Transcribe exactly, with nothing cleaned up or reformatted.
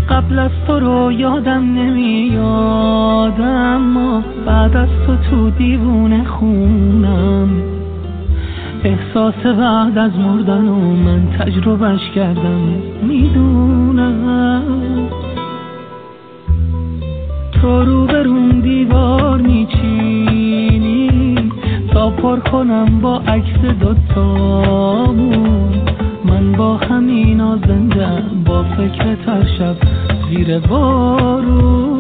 قبل از تو رو یادم نمیاد، اما بعد از تو تو دیوونه خونم. احساس بعد از مردن و من تجربهش کردم، میدونم تو رو برون دیوار میچینی تا پر کنم با عکس دوتامون. من با همینا زنده با فکر هر شب زیر بارون.